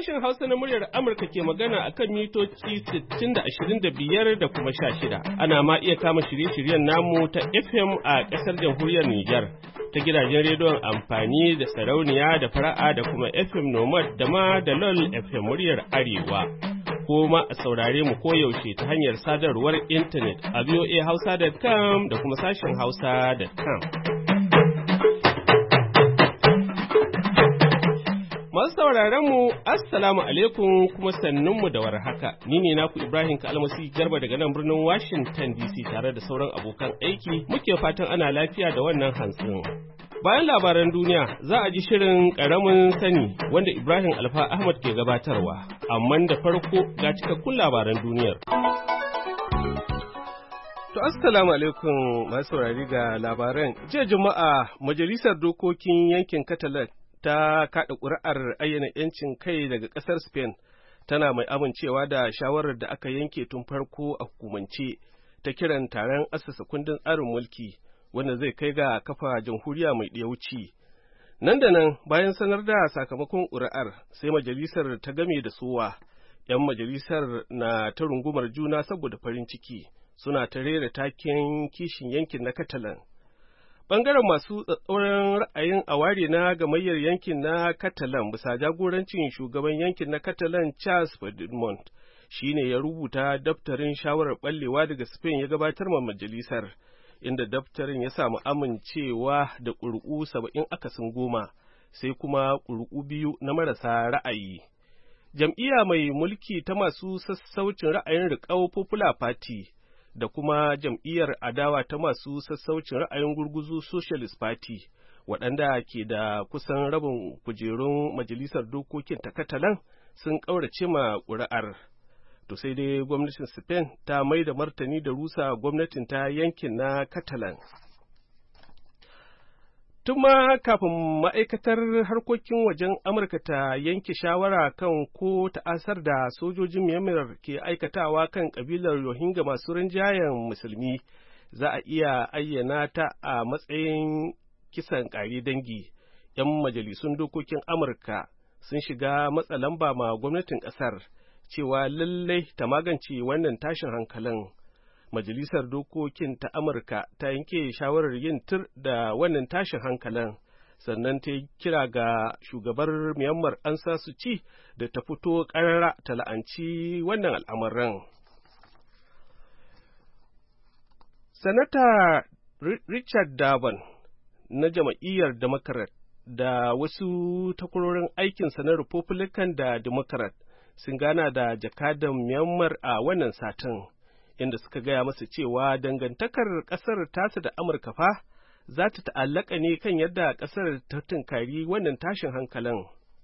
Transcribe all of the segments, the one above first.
Sashen Hausa na muryar Amurka ke magana a kan mitoci 60 da 25 da kuma 16. Ana ma iya kama shirye-shiryen namu ta FM a ƙasar jamhuriyar Nijar, ta gidajen rediyon amfani da sarauniya da fara'a da kuma FM Nomad da ma da LOL FM muryar Arewa. Ko ma a saurare mu koyaushe ta hanyar sadarwar intanet a voahausa.com da kuma sashen hausa.com. Masu sauraron mu, Assalamu alaikum kuma sannunmu da warhaka. Ni ne naku Ibrahim Kalmasi Garba daga nan birnin Washington DC tare da sauran abokan aiki. Muke fatan ana lafiya da wannan hantsin. Bayan labaran duniya, za a ji shirin ƙaramin sani wanda Ibrahim Alfa Ahmad ke gabatarwa. Amma da farko ga cikakkun labaran duniyar. To, Assalamu alaikum masu saurari ga labaran. Jiya Juma'a, Majalisar Dokokin Yankin Catalan ta kaɗa ƙuri'ar ayyana 'yancin kai daga ƙasar Spain, tana mai amincewa da shawarar da aka yanke tun farko a hukumance ta kiran taron assasa kundin tsarin mulki wanda zai kai ga kafa jamhuriya mai ɗiyauci. Nan da nan bayan sanar da sakamakon ƙuri'ar sai majalisar ta game da sowa. 'Yan majalisar na ta rungumar juna saboda farin ciki, suna ta rera taken kishin yankin na Catalan. Ɓangaren masu tsatsauran ra'ayin aware na gamayyar yankin na Catalan bisa jagorancin shugaban yankin na Catalan Charles Puigdemont shi ne ya rubuta daftarin shawarar ɓallewa daga Spain ya gabatar ma majalisar, inda daftarin ya samu amincewa da ƙuri'u 70 akasin 10, sai kuma ƙuri'u 2 na marasa ra'ayi. Jam'iyya mai mulki ta masu sassaucin ra'ayin riƙau Popular Party da kuma jam'iyyar adawa ta masu sassaucin ra'ayin gurguzu Socialist Party, waɗanda ke da kusan rabin kujerun majalisar dokokin ta Catalan, sun ƙaurace ma ƙuri'ar. To sai dai gwamnatin Spain ta mai da martani da rusa gwamnatin ta yankin na Catalan. Tun ma kafin ma'aikatar harkokin wajen Amurka ta yanke shawara kan ko ta'asar da sojojin Myanmar ke aikatawa kan ƙabilar Rohingya masu rinjayen musulmi, za a iya ayyana ta a matsayin kisan ƙare dangi. 'Yan majalisun dokokin Amurka sun shiga matsa lamba ma gwamnatin ƙasar cewa lallai ta magance wannan tashin hankalin. Majalisar Dokokin ta Amurka ta yanke shawarar yin tir da wannan tashin hankalin, sannan ta yi kira ga shugabar Myanmar Aung San Suu Kyi da ta fito ƙarara ta la'anci wannan al'amarin. Sanata Richard Durbin na jam'iyyar Democrat da wasu takwarorin aikinsa na Republican da Democrat sun gana da jakadan Myanmar a wannan satin, inda suka gaya masa cewa dangantakar ƙasar tasa da Amurka fa za ta ta'allaka ne kan yadda ƙasar ta tunkari wannan tashin hankalin.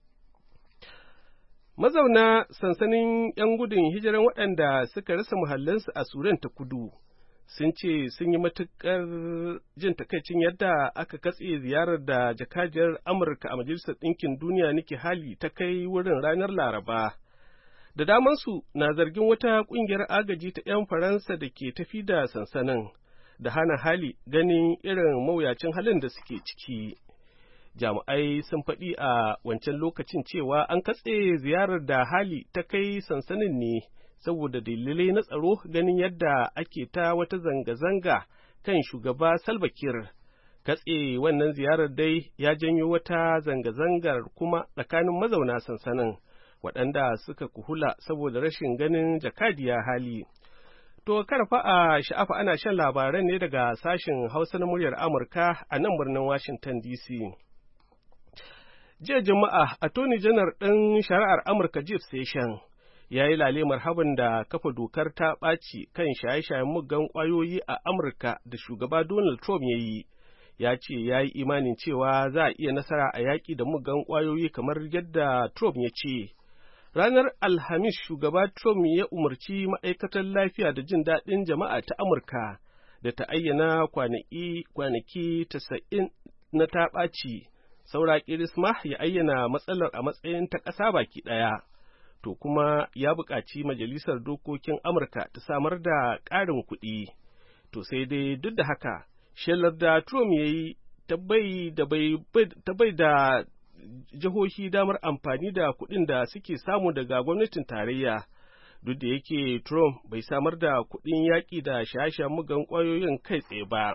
Mazauna sansanin 'yan gudun hijiran waɗanda suka rasa muhallansu a Sudan ta kudu sun ce sun yi matuƙar jin takaicin yadda aka katse ziyarar da jakadiyar Amurka a Majalisar Ɗinkin Duniya Nikki Haley ta kai wurin ranar Laraba. Da damansu na zargin wata ƙungiyar agaji ta 'yan Faransa da ke tafi da sansanin da hana Haley ganin irin mawuyacin halin da suke ciki. Jami'ai sun faɗi a wancan lokacin cewa an katse ziyarar da Haley ta kai sansanin ne saboda dalilai na tsaro, ganin yadda ake ta wata zanga-zanga kan shugaba Salva Kiir. Katse wannan ziyarar dai ya janyo wata zanga-zangar kuma tsakanin mazauna sansanin, waɗanda suka kuhula saboda rashin ganin jakadiya Haley. To karfa a sha'afa, ana shan labaran ne daga sashen Hausa na muryar Amurka a nan birnin Washington DC. Jiya Juma'a, Attorney General ɗin Shari'ar Amurka Jeff Sessions ya yi lale marhaban da kafa dokar ta ɓaci kan shaye-shayen muggan ƙwayoyi a Amurka da shugaba Donald Trump ya yi. Ya ce ya yi imanin cewa za a iya nasara a yaƙi da muggan ƙwayoyi kamar yadda Trump ya ce. Ranar Alhamis, shugaba Trump ya umarci ma'aikatar lafiya da jin daɗin jama'a ta Amurka da ta ayyana kwanaki 90 na ta ɓaci, saura kirisma ya ayyana matsalar a matsayin ta ƙasa baki ɗaya. To kuma ya buƙaci Majalisar Dokokin Amurka ta samar da ƙarin kuɗi. To sai dai duk da haka, shelar da Trump ya yi ta bai da jihohi damar amfani da kuɗin da suke samu daga gwamnatin tarayya. Duk da yake Trump bai samar da kuɗin yaƙi da shaye-shayen muggan ƙwayoyin kai tsaye ba.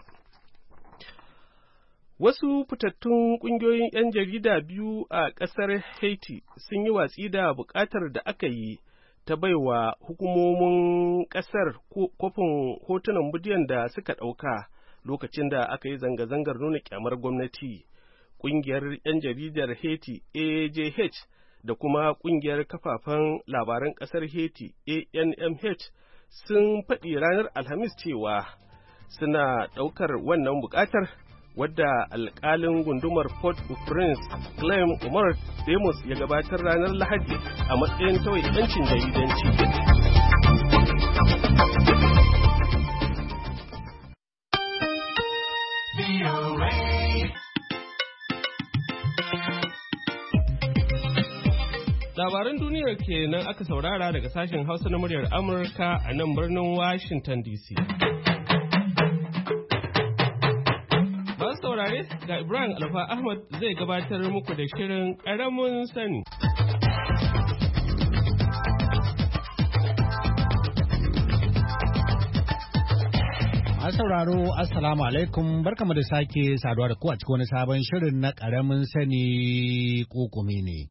Wasu fitattun ƙungiyoyin 'yan jarida biyu a ƙasar Haiti sun yi watsi da buƙatar da aka yi ta baiwa hukumomin ƙasar kofin hotunan bidiyon da suka ɗauka lokacin da aka yi zanga-zangar nuna ƙyamar gwamnati. Ƙungiyar 'yan jaridar Haiti AJH da kuma ƙungiyar kafafen labaran ƙasar Haiti ANMH sun faɗi ranar Alhamis cewa suna ɗaukar wannan buƙatar wadda alƙalin gundumar Port-au-Prince Clem Umar Demos ya gabatar ranar Lahadi a matsayin tawai 'yancin jaridanci. Labaran duniyar kenan aka saurara daga sashen Hausa na muryar Amurka a nan birnin Washington DC. Masu saurare ga Ibrahim Alfa Ahmad zai gabatar muku da shirin ƙaramin sani. Masu sauraro Assalamu alaikum, barkamu da sake saduwa da ku a cikin wani sabon shirin na ƙaramin sani kokumi ne.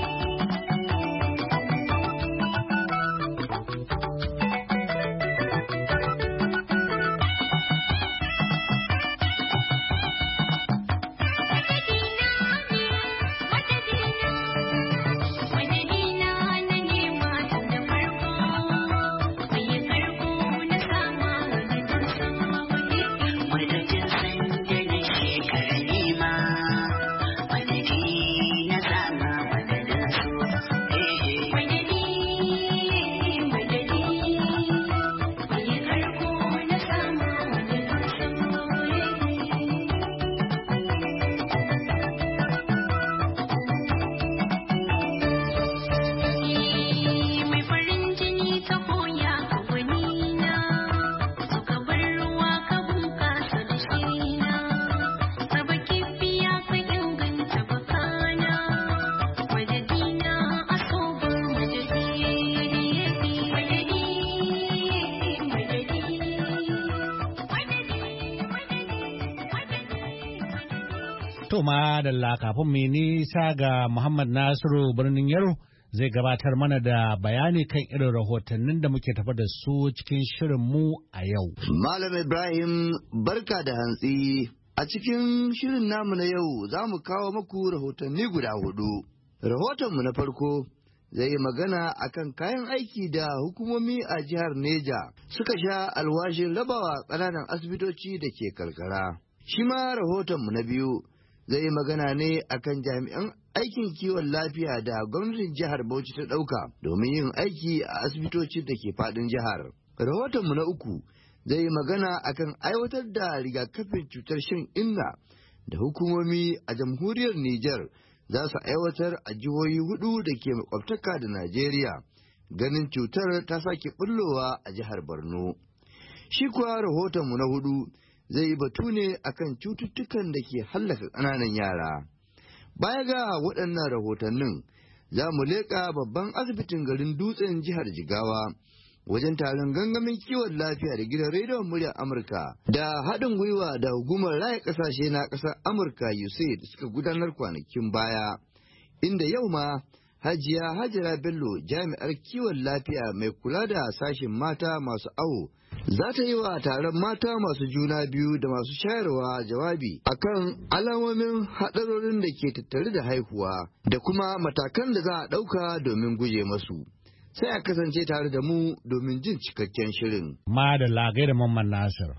To ma da kafin mai nisa ga Muhammad Nasiru birnin Yaro zai gabatar mana da bayani kan irin rahotannin da muke tafa da su cikin shirin mu a yau. Malam Ibrahim barka da hantsi. A cikin shirin namu na yau za mu kawo maku rahotanni guda 4. Rahotonmu na farko zai yi magana akan kayan aiki da hukumomi a jihar Neja suka sha alwashin rabawa ƙananan asibitoci da ke karkara. Shi ma rahotonmu na biyu zai yi magana ne akan jami'an aikin kiwon lafiya da gwamnatin jihar Bauchi ta ɗauka domin yin aiki a asibitoci da ke faɗin jihar. Rahotonmu na uku zai yi magana akan aiwatar da rigakafin cutar shan inna da hukumomi a jamhuriyar Nijar za su aiwatar a jihohi 4 da ke makwabtaka da Najeriya, ganin cutar ta sake bullowa a jihar Borno. Shi kuwa rahotonmu na 4 zai yi batu ne akan cututtukan da ke hallaka ƙananan yara. Baya ga waɗannan rahotannin, za mu leƙa babban asibitin garin Dutsen jihar Jigawa wajen taron gangamin kiwon lafiya da gidan rediyon muryar Amurka da haɗin gwiwa da hukumar raya ƙasashe na ƙasar Amurka USAID suka gudanar kwanakin baya, inda yau ma Hajiya Hajara Bello jami'ar kiwon lafiya mai kula da sashen mata masu awo za ta yi wa taron mata masu juna biyu da masu shayarwa jawabi akan alamomin haɗarorin da ke tattare da haihuwa da kuma matakan da za a ɗauka domin guje masu. Sai a kasance tare da mu domin jin cikakken shirin. Ma da lagai da Mamman Nasir.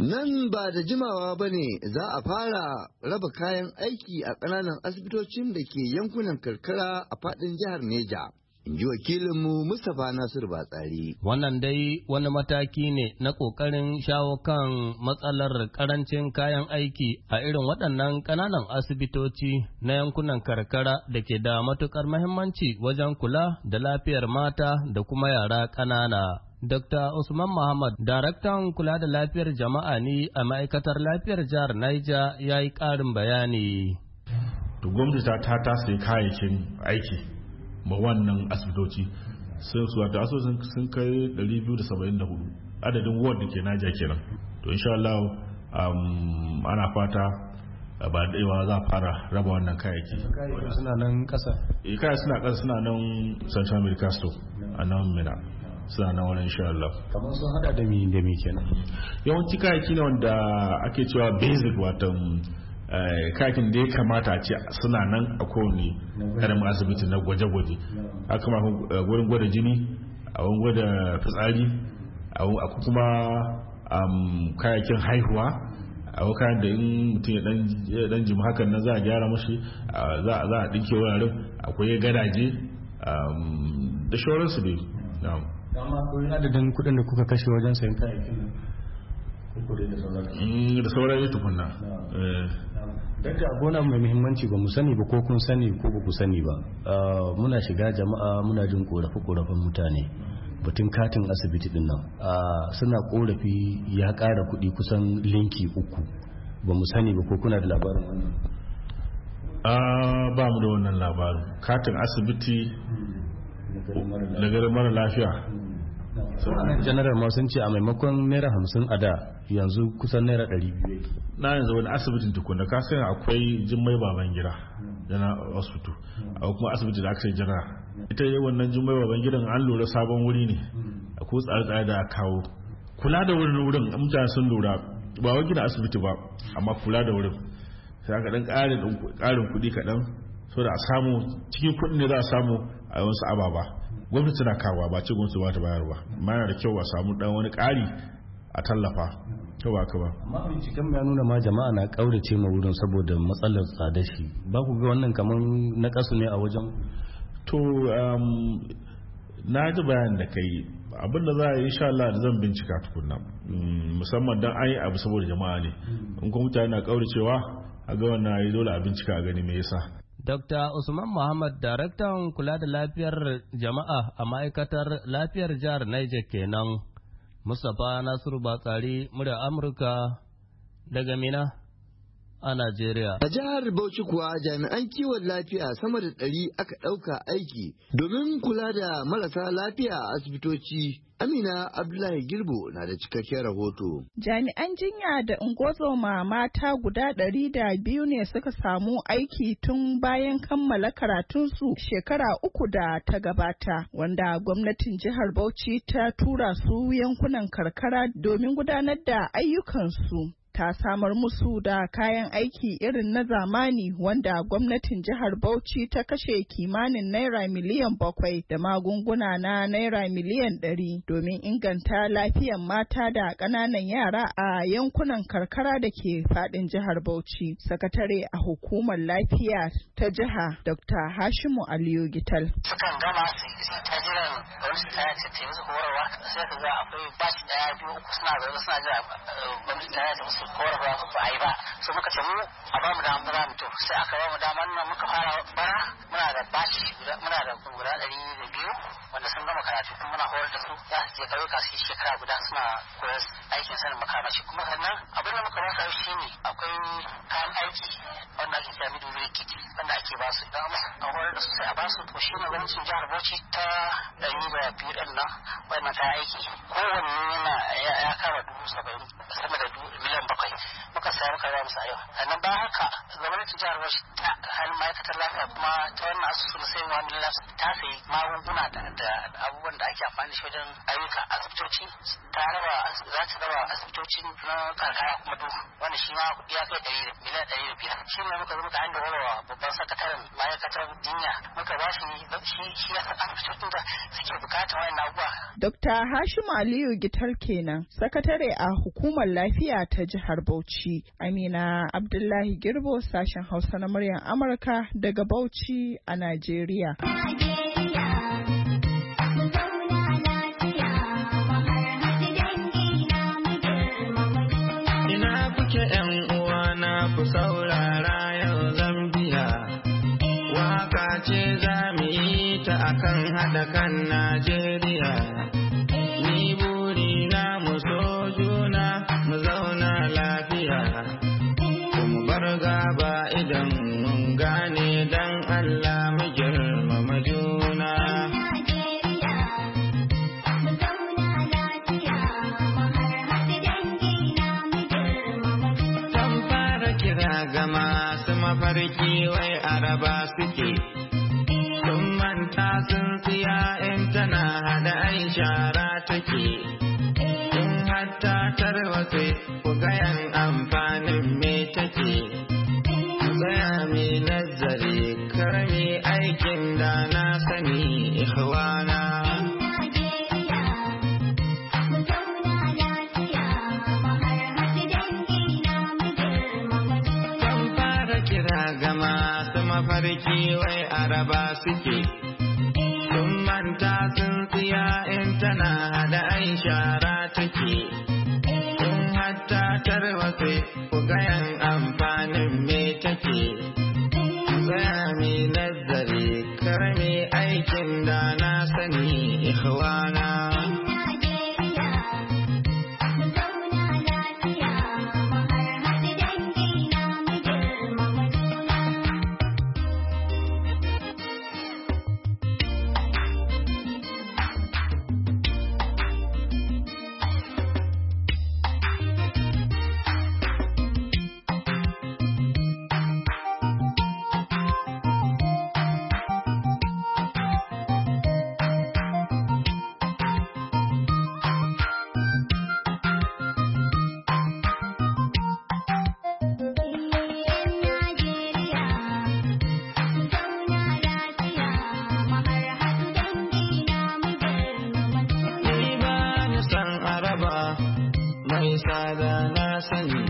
Nan ba da jimawa ba ne za a fara raba kayan aiki a ƙananan asibitocin da ke yankunan karkara a faɗin jihar Neja. In ji wakilinmu Mustapha Nasiru Batsari. Wannan dai wani mataki ne na ƙoƙarin shawo kan matsalar ƙarancin kayan aiki a irin waɗannan ƙananan asibitoci na yankunan karkara da ke da matuƙar muhimmanci wajen kula da lafiyar mata da kuma yara ƙanana. Dr. Usman Muhammad, daraktan kula da lafiyar jama'a ne a ma'aikatar lafiyar jihar Niger ya yi ƙarin bayani. Gwamnati ta tasa kayayyakin aiki ma wannan asibitoci sun kai 274 adadin ward da ke Niger kenan. To insha Allah ana fata ba daɗewa za a fara raba wannan kayayyaki. Suna nan ƙasa? Kayan suna ƙasa, suna nan Central Medical Store a nan Mina. Suna nan wani insha Allah. Kamar sun hada da mi kenan? Yawanci kayayyaki ne wanda ake cewa basic, watan kayakin da ya kamata a ce suna nan a kowane karamin asibiti na gwaje-gwaje. Haka ma wurin gwada jini, a wurin gwada fitsari, a kuma kayakin haihuwa, a kayan da in mutum ya dan jima hakan nan za a gyara mashi, za a dinke wuraren, akwai gadaje da shauransu dai. Amma akwai adadin kuɗin da kuka kashe wajen sayan kayayyakin da sauran tukunna. Dakta, gona mai muhimmanci ba mu sani ba ko kun sani ko ba ku sani ba. Muna shiga jama'a muna jin korafe-korafen mutane batun katin asibiti din nan. Suna korafi ya ƙara kuɗi kusan linki 3. Ba mu sani ba ko kuna da labarin wannan? Ba mu da wannan labarin. Katin asibiti na garin mara lafiya. General ma sun ce a maimakon naira 50 a da yanzu kusan naira 200. Na yanzu wani asibitin tukuna ka sai akwai Jummai Babangida yana hospital, akwai kuma asibiti da aka ce jira. Ita yi wannan Jummai Babangidan an lura sabon wuri ne, akwai tsare-tsare da aka kawo. Kula da wurin mutane sun lura ba wai gina asibiti ba, amma kula da wurin sai aka dan ƙarin kuɗi kaɗan so da a samu cikin kuɗin ne za a samu a wasu ababa. Gwamnati na kawo ba ce gwamnati ba ta bayar ba, amma yana da kyau a samu dan wani ƙari a tallafa. To ba ka ba. Amma binciken ya nuna ma jama'a na kaurace ma wurin saboda matsalar tsada shi. Ba ku ga wannan kaman na kasu ne a wajen? To na ji bayan da kai, abin da za a yi insha Allah da zan bincika tukunna, musamman dan an yi abu saboda jama'a ne. In kuma mutane na kauracewa, a ga wannan yi dole a bincika a gani me yasa. Dr. Usman Muhammad, daraktan kula da lafiyar jama'a a ma'aikatar lafiyar jihar Niger kenan. Mustapha Nasiru Batsari, murya Amurka daga Mina a Najeriya. A jihar Bauchi kuwa jami'an kiwon lafiya sama da 100 aka ɗauka aiki domin kula da marasa lafiya a asibitoci. Amina Abdullahi Girbo na da cikakken rahoto. Jami'an jinya da ungozoma mata guda 200 ne suka samu aiki tun bayan kammala karatunsu shekara 3 da ta gabata, wanda gwamnatin jihar Bauchi ta tura su yankunan karkara domin gudanar da ayyukansu. Ta samar musu da kayan aiki irin na zamani wanda gwamnatin jihar Bauchi ta kashe kimanin naira miliyan 7 da magunguna na naira miliyan 100 domin inganta lafiyar mata da ƙananan yara a yankunan karkara da ke faɗin jihar Bauchi. Sakatare a hukumar lafiya ta jiha Dr. Hashimu Aliyu Gital. Sukan gama su ta jiran wani ta ce musu horarwa sai ka ga akwai bashi 1, 2, 3 suna zaune suna jira gwamnati ta ce musu horarwa ba a yi ba, so muka ce mu a ba mu dama mu to sai aka ba mu dama nan muka fara bara muna da bashi muna da guda 200 wanda sun gama karatu kuma muna horar da su za su je kauyuka su yi shekara guda suna koyar aikin sanin makamashi. Kuma sannan abin da muka ba su shi ne akwai kayan aiki wanda ake kira midwifery kit wanda ake ba su idan an horar da su sai a ba su to shi ne gwamnatin jihar Bauchi ta 200 din nan wannan kayan aiki kowanne yana ya kama 70,000 sama da miliyan 7 muka sayar muka ba musu a yau. Sannan ba haka gwamnatin jihar Bauchi ta hannun ma'aikatar lafiya kuma ta wannan asusu na sayin wani ta sayi magunguna da abubuwan da ake amfani da shi wajen ayyuka asibitoci za ta raba asibitoci na karkara kuma duk wanda shi ma ya kai miliyan 105. Shi ne muka zo muka hanyar warwa babban sakataren ma'aikatar jinya muka ba shi ya san asibitocin da suke bukatar wayan abubuwa. Dr. Hashim Aliyu Gital kenan, sakatare a hukumar lafiya ta jihar Bauchi. Amina Abdullahi Girbo, sashen Hausa na muryar Amurka daga Bauchi a Najeriya. Ina kuke ƴan uwana ku saurara yau Zambiya, waka ce za mu yi ta akan haɗa kan Najeriya. Ni buri na mu so juna mu zauna lafiya, kuma bar gaba idan mun gane dan Allah mu girmama juna. Zan fara kira ga masu mafarki wai araba suke, sun manta sun siya in tana hada ai shara take, in hatta tarwatse ku gayan amfanin me take, tsaya mai nazari karmi aikin da na sani ikhwana. Kan fara kira ga masu mafarki wai araba suke, sun manta sun siya in tana hada ai shara take, in hatta tarwatse ku gayan amfanin me take, tsaya mai nazari karmi aikin da na sani ikhwana. Mai sada na sani,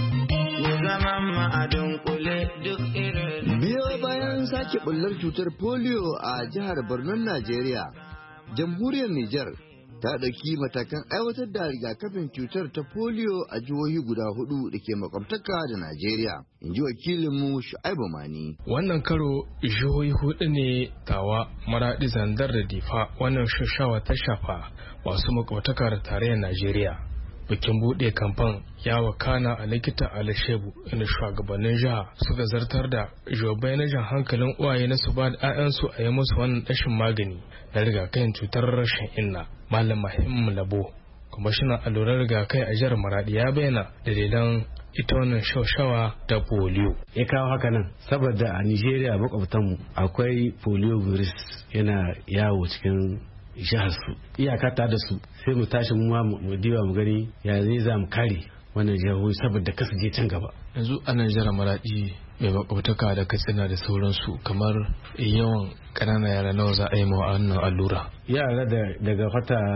ni zaman ma'adin kule duk irin. Biyo bayan sake bullar cutar polio a jihar Borno, Najeriya, jamhuriyar Nijar ta ɗauki matakan aiwatar da rigakafin cutar ta polio a jihohi guda 4 da ke makwabtaka da Najeriya, in ji wakilinmu Shu'aibu Mani. Wannan karo jihohi 4 ne Tawa, Maradi, Zandar da Difa wannan shashawa ta shafa masu makwabtaka da tarayyar Najeriya. Bikin buɗe kamfan ya wakana a likita Alishebu inda shugabannin jiha suka zartar da jawabai na jan hankalin uwaye na su ba da 'ya'yansu a yi musu wannan ɗashin magani na rigakafin cutar rashin inna. Malam Mahimmu Labo, kwamishinan allurar rigakafi a jihar Maradi, ya bayyana dalilan ita wannan shaushawa ta polio. Ya kawo haka nan saboda a Nigeria makwabtanmu akwai polio virus yana yawo cikin jihar su, iyaka ta da su, sai mu tashi mu diba mu gani ya zai za mu kare wannan jihohi saboda kasu je can gaba. Yanzu a nan jihar Maradi mai makwabtaka da Katsina da sauransu, kamar yawan ƙananan yara nawa za a yi ma wannan allura? Yara daga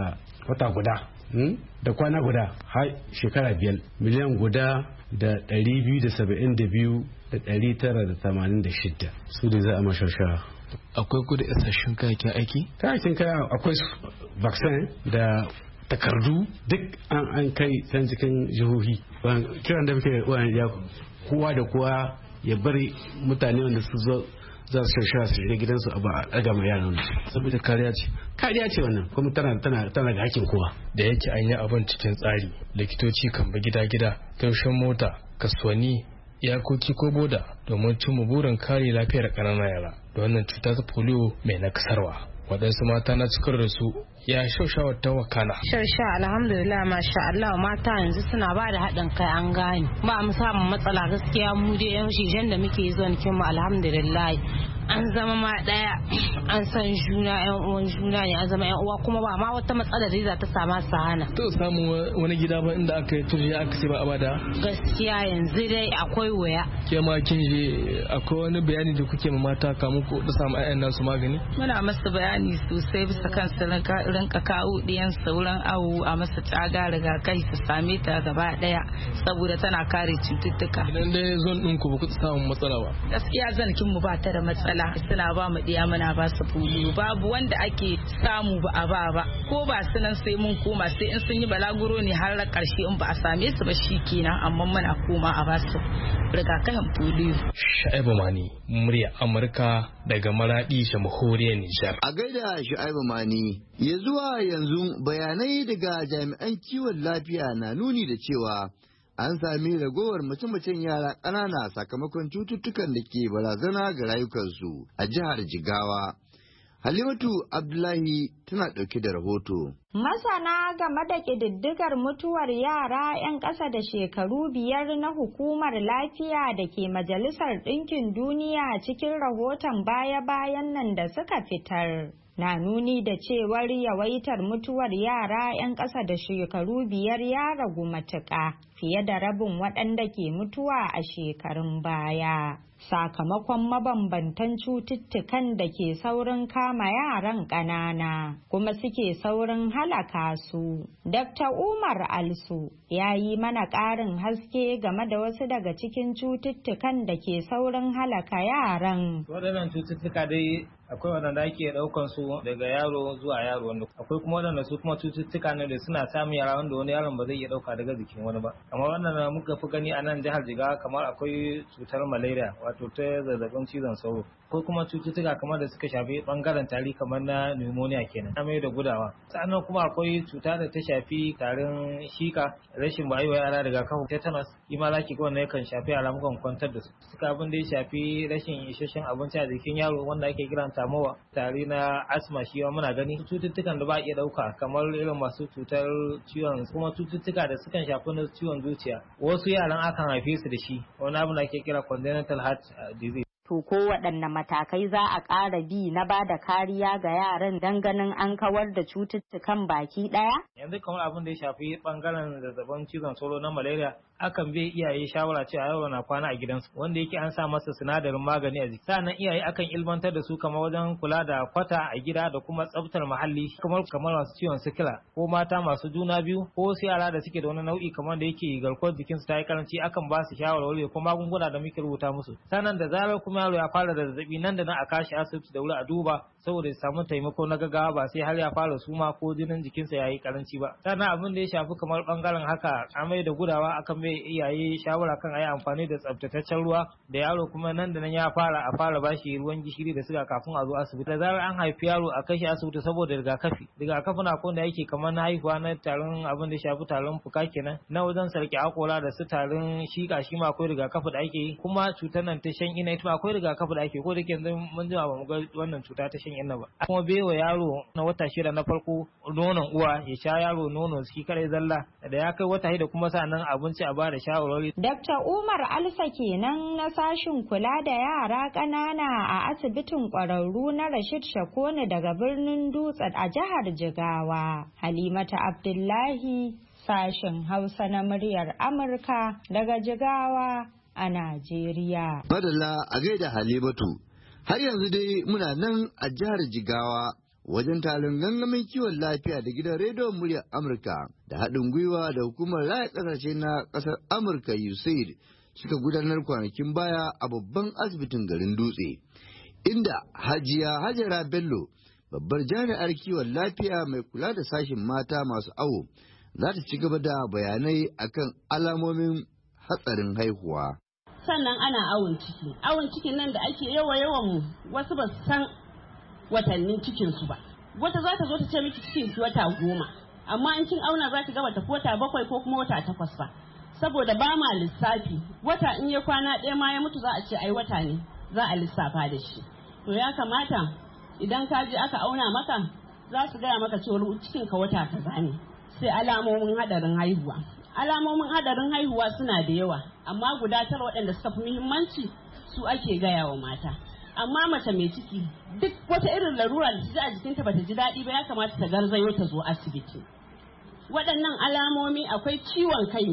wata guda da kwana guda har shekara 5 miliyan guda da 272,986 su da za a mashashara. Akwai kuda isasshen kayakin aiki? Kayakin kaya akwai vaccine da takardu duk an kai can cikin jihohi. Kiran da muke ya kowa da kowa ya bari mutane wanda su zo za su shashara su shiga gidansu a ɗaga mai yaran saboda kariya ce wannan kuma tana da hakkin kowa. Da yake an yi abin cikin tsari, likitoci kan bi gida-gida, taushen mota, kasuwanni, iyakoki ko boda domin cimma burin kare lafiyar ƙananan yara da wannan cuta ta polio mai nakasarwa. waɗansu mata na cikar da su ya shaushawar ta wakana. Sharsha alhamdulillah masha Allah mata yanzu suna ba da haɗin kai an gane ba mu samun matsala gaskiya mu dai yan shijen da muke zuwa nikin mu alhamdulillah an zama ma daya an san juna yan uwan juna ne an zama yan uwa kuma ba ma wata matsalar da za ta sama sahana. To samu wani gida ba inda aka yi turji aka ce ba abada. Gaskiya yanzu dai akwai waya. Ke ma kin je akwai wani bayani da kuke ma mata kamun ku da samu ƴaƴan nasu magani? Muna masa bayani sosai bisa kan su rinka kawo ɗiyan sauran awo a masa tsaga rigakafi su same ta gaba daya saboda tana kare cututtuka. Idan dai zon ɗin ku ba ku samu matsala ba. Gaskiya zankin mu ba ta da matsala. Suna ba mu diya muna ba su fulu babu wanda ake samu ba a ba ko ba su nan sai mun koma sai in sun yi balaguro ne har karshe in ba a same su ba shikenan amma muna koma a ba su rigakafin fulu. Sha'ibu Mani murya Amurka daga Maradi jamhuriyar Nijar. A gaida Sha'ibu Mani ya zuwa yanzu bayanai daga jami'an kiwon lafiya na nuni da cewa an sami ragowar mace-macen yara ƙanana sakamakon cututtukan da ke barazana ga rayukansu a jihar Jigawa. Halimatu Abdullahi tana ɗauke da rahoto. Masana game da ƙididdigar mutuwar yara 'yan ƙasa da shekaru 5 na Hukumar Lafiya da ke Majalisar Ɗinkin Duniya cikin rahoton baya-bayan nan da suka fitar. Na nuni da cewar yawaitar mutuwar yara 'yan ƙasa da shekaru 5 ya ragu matuƙa fiye da rabin waɗanda ke mutuwa a shekarun baya. Sakamakon mabambantan cututtukan da ke saurin kama yaran ƙanana kuma suke saurin halaka su. Dr. Umar Alsu ya yi mana ƙarin haske game da wasu daga cikin cututtukan da ke saurin halaka yaran. Waɗannan cututtuka dai akwai waɗanda ake ɗaukan su daga yaro zuwa yaro, wanda akwai kuma waɗanda su kuma cututtuka ne da suna samun yara wanda wani yaron ba zai iya ɗauka daga jikin wani ba. Kamar waɗanda muka fi gani a nan jihar Jigawa kamar akwai cutar malaria wato ta zazzabin cizon sauro, ko kuma cututtuka kamar da suka shafi bangaren tari kamar na pneumonia kenan, amai da gudawa. Sannan kuma akwai cuta da ta shafi tarin shika, rashin ba yi wa yara rigakafi tetanus, ima za ki ga wannan yakan shafi yara mukan kwantar da su. Suka abin da ya shafi rashin isasshen abinci a jikin yaro wanda ake kiran tamowa, tari na asma shi ma muna gani. Cututtukan da ba a iya dauka kamar irin masu cutar ciwon, kuma cututtuka da sukan shafi na ciwon zuciya, wasu yaran akan haife su da shi, wani abu da ake kira congenital heart disease. To ko waɗanne matakai za a ƙara bi na ba da kariya ga yaran don ganin an kawar da cututtukan baki ɗaya? Yanzu kamar abin da ya shafi ɓangaren zazzabin cizon sauro na malaria, akan bai iyaye shawara cewa yaro na kwana a gidansu wanda yake an sa masa sinadarin magani a jiki. Sannan iyaye akan ilmantar da su kamar wajen kula da kwata a gida da kuma tsaftar muhalli, kamar masu ciwon sikila ko mata masu juna biyu ko wasu yara da suke da wani nau'i kamar da yake garkuwar jikinsu ta yi karanci, akan ba su shawarwari ko magunguna da muke rubuta musu. Sannan da zarar kuma yaro ya fara da zazzabi nan da nan a kashi asibiti da wuri a duba saboda ya samu taimako na gaggawa ba sai har ya fara suma ko jinin jikinsa ya yi karanci ba. Sannan abin da ya shafi kamar bangaren haka amai da gudawa akan bai iyaye shawara kan ayi amfani da tsaftataccen ruwa, da yaro kuma nan da nan ya fara bashi ruwan gishiri da suga kafin a zo asibiti. Da zarar an haifi yaro a kai shi asibiti saboda rigakafi na ko da yake kamar na haihuwa na tarin abin da ya shafi tarin fuka kenan, na wajen sarki hakora da su tarin shika shi ma akwai rigakafi da ake yi, kuma cutar nan ta shan ina ita akwai rigakafi da ake, ko da ke yanzu mun jima ba mu ga wannan cuta ta shan inna ba. Kuma baiwa yaro na wata 6 na farko nonon uwa, ya sha yaro nono shi kare zalla, da ya kai wata 6 kuma sanan abinci a bada shawarwari. Dr. Umar Alsa kenan na sashin kula da yara ƙanana a asibitin ƙwararru na Rashid Shakone daga birnin Dutse a jihar Jigawa. Halimatu Abdullahi, sashin Hausa na muryar Amurka daga Jigawa a Najeriya. Madalla a gaida Halimatu. Har yanzu dai muna nan a jihar Jigawa wajen taron gangamin kiwon lafiya da gidan rediyon muryar Amurka da haɗin gwiwa da hukumar raya ƙasashe na ƙasar Amurka USAID suka gudanar kwanakin baya a babban asibitin garin Dutse, inda Hajiya Hajara Bello, babbar jami'ar kiwon lafiya mai kula da sashin mata masu awo, za ta ci gaba da bayanai akan alamomin hatsarin haihuwa. Sannan ana awon cikin nan da ake yawan wasu ba su san watannin cikinsu ba. Wata za ta zo ta ce miki cikin ki wata 10, amma in kin auna za ki ga wata wata 7 ko kuma wata 8 ba. Saboda ba ma lissafi, wata in ya kwana 1 ma ya mutu za a ce ai wata ne za a lissafa da shi. To ya kamata idan ka je aka auna maka za su gaya maka cewa cikin ka wata kaza ne. Sai alamomin hadarin haihuwa. Alamomin hadarin haihuwa suna da yawa, amma guda 9 waɗanda suka fi muhimmanci su ake gaya wa mata. Amma mace mai ciki duk wata irin larura da ta ji a jikinta bata ji daɗi ba ya kamata ta garzayo ta zo asibiti. Waɗannan alamomi akwai ciwon kai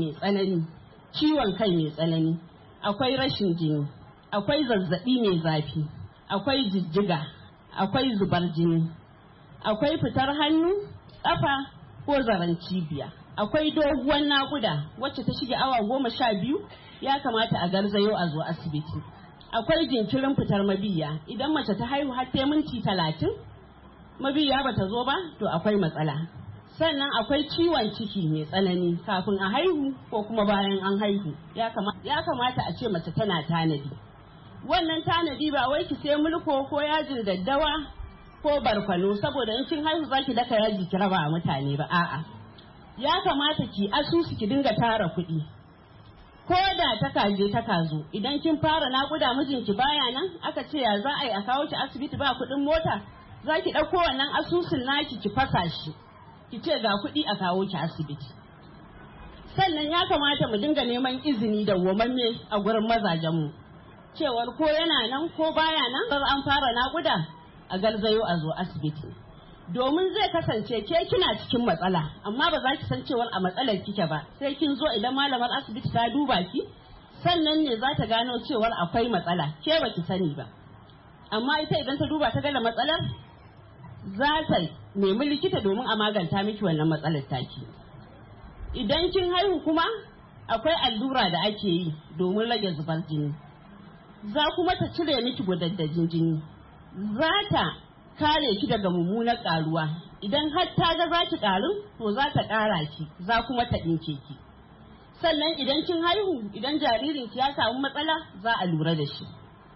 mai tsanani, akwai rashin jini, akwai zazzaɓi mai zafi, akwai jijjiga, akwai zubar jini, akwai fitar hannu, ƙafa ko zaren cibiya, akwai doguwar naƙuda wacce ta shige awa 12 ya kamata a garzayo a zo asibiti. Akwai jinkirin fitar mabiya, idan mace ta haihu har ta minti 30 mabiya bata zo ba to akwai matsala. Sannan akwai ciwon ciki mai tsanani kafin a haihu ko kuma bayan an haihu. Ya kamata a ce mace tana tanadi. Wannan tanadi ba wai ki sai mulko ko yajin daddawa ko barkwano saboda in kin haihu zaki daka yaji ki raba a mutane ba, a'a. Ya kamata ki asusu ki dinga tara kuɗi. Ko da ta kaje ta kazo idan kin fara naƙuda mijinki baya nan aka ce ya za a yi a kawo ki asibiti ba kuɗin mota, za ki ɗauko wannan asusun naki ki fasa shi ki ce ga kuɗi a kawo ki asibiti. Sannan ya kamata mu dinga neman izini da womamme a gurin mazajenmu cewar ko yana nan ko baya nan bar an fara naƙuda a garzayo a zo asibiti. Domin zai kasance ke kina cikin matsala amma ba za ki san cewar a matsalar kike ba sai kin zo idan malamar asibiti ta duba ki sannan ne za ta gano cewar akwai matsala ke ba ki sani ba. Amma ita idan ta duba ta ga matsalar za ta nemi likita domin a maganta miki wannan matsalar taki. Idan kin haihu kuma akwai allura da ake yi domin rage zubar jini, za kuma ta cire miki gudaddajin jini, za ta kare ki daga mummunar karuwa. Idan har ta ga za ki karu to za ta kara ki, za kuma ta ɗinke ki. Sannan idan kin haihu idan jaririn ki ya samu matsala za a lura da shi.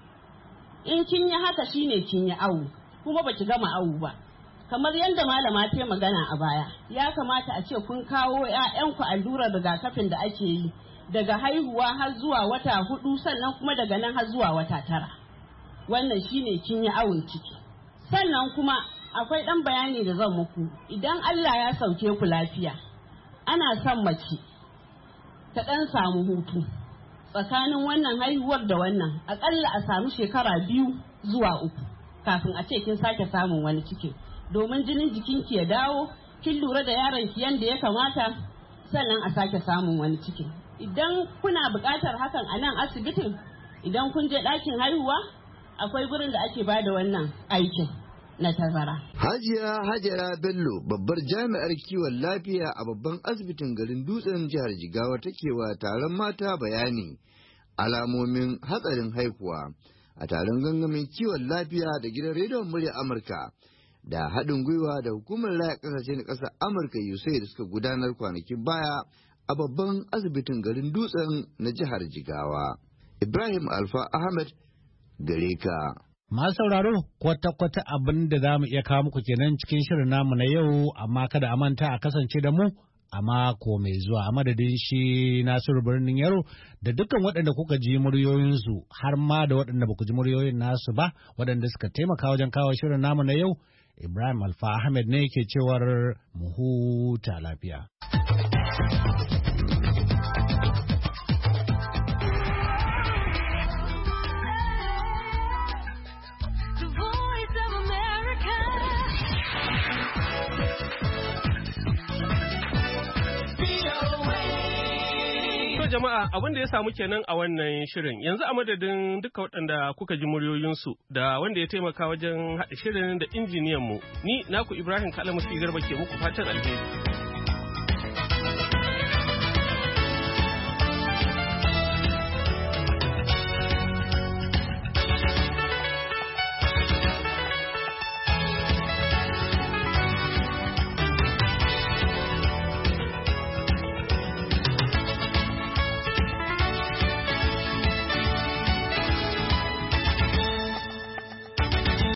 In kin yi haka shine kin yi awu kuma baki gama awu ba. Kamar yadda malama ta magana a baya, ya kamata a ce kun kawo 'ya'yanku allurar rigakafin da ake yi daga haihuwa har zuwa wata 4 sannan kuma daga nan har zuwa wata 9. Wannan shine kin yi awun ciki. Sannan kuma akwai ɗan bayani da zan muku, idan Allah ya sauke ku lafiya, ana son mace ta ɗan samu hutu tsakanin wannan haihuwar da wannan, aƙalla a samu shekara 2 zuwa 3 kafin a ce kin sake samun wani cikin, domin jinin jikinki ya dawo, kin lura da yaron ki yanda ya kamata, sannan a sake samun wani cikin. Idan kuna buƙatar hakan a nan asibitin, idan kun je ɗakin haihuwa, akwai gurin da ake bada wannan aikin na tazara. Hajiya Hajara Bello babbar jami'ar kiwon lafiya a babban asibitin garin Dutsen jihar Jigawa take wa taron mata bayani alamomin hatsarin haihuwa a taron gangamin kiwon lafiya da gidan rediyon murya Amurka da haɗin gwiwa da hukumar raya ƙasashe na ƙasar Amurka USAID da suka gudanar kwanakin baya a babban asibitin garin Dutsen na jihar Jigawa. Ibrahim Alfa Ahmed gare ka. Masu sauraro kwata-kwata abin da za mu iya kawo muku kenan cikin shirin namu na yau, amma kada a manta a kasance da mu a mako mai zuwa a madadin shi Nasiru Birnin Yaro da dukkan waɗanda kuka ji muryoyinsu har ma da waɗanda ba ku ji muryoyin nasu ba waɗanda suka taimaka wajen kawo shirin namu na yau. Ibrahim Alfa Ahmed ne ke cewar mu huta lafiya. Jama'a abin da ya samu kenan a wannan shirin, yanzu a madadin duka waɗanda kuka ji muryoyinsu da wanda ya taimaka wajen haɗa shirin da injiniyanmu, ni naku Ibrahim Kalamusi Garba ke muku fatan alheri.